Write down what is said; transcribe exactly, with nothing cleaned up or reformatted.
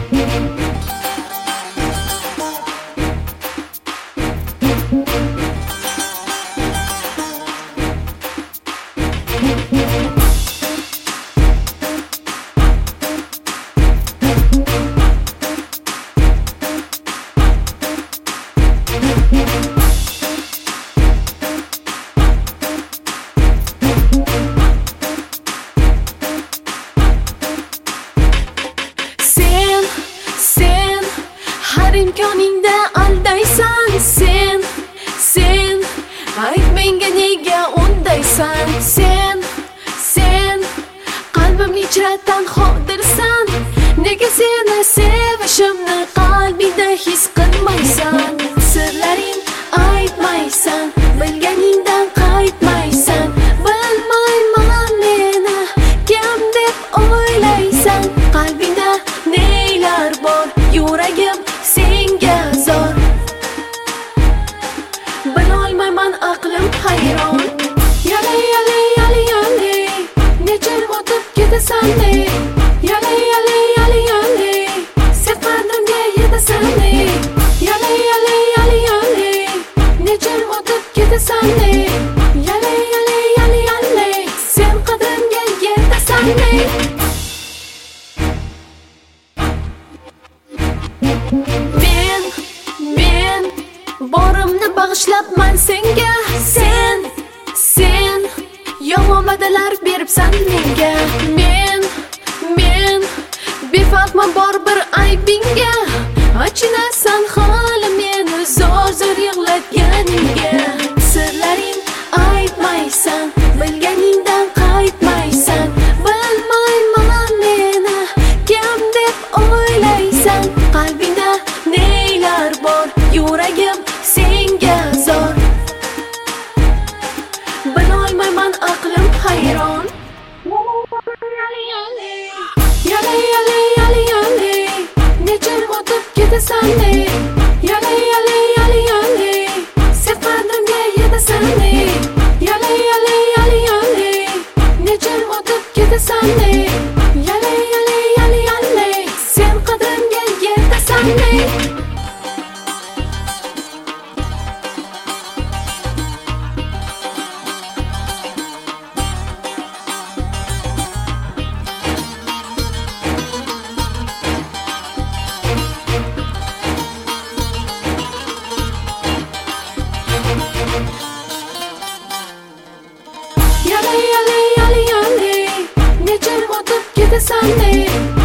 imkoningda aldaysan sen sen ayt menga nega undaysan sen sen qalbimni ichradan xotirsan nega seni sevishimni qalbingda his qilmaysan sirlaring aytmaysan bilganingdan qaytmaysan bilmayman meni kim deb o'ylaysan qalbingda nelar bor yuragim senga zor bilolmayman aqlim hayron yala yala yala yala nechun o'tib ketasan ne yala yala yala yala sen qadrimga yetasan ne yala yala yala yala nechun o'tib ketasan ne yala yala yala yala sen qadrimga yetasan ne Men, men borimni bag'ishlabman senga sen, sen yomonmadalar beribsan menga men, men befarqman bor bir aybingga achinasan hali meni zo'r zo'r yig'latganingga sirlaring aytmaysan bilganingdan qaytmaysan bilmayman meni kim deb o'ylaysan qalbingda nelar bor yuragim senga zor bilolmayman aqlim hayron yala yala yala yala nechun o'tib ketasan ne yala yala yala yala sen qadrimga yetasan ne yala yala yala yala nechun o'tib ketasan ne yala yala yala yala sen qadrimga yetasan ne Yala yala yala yala nechun o'tib ketasan ne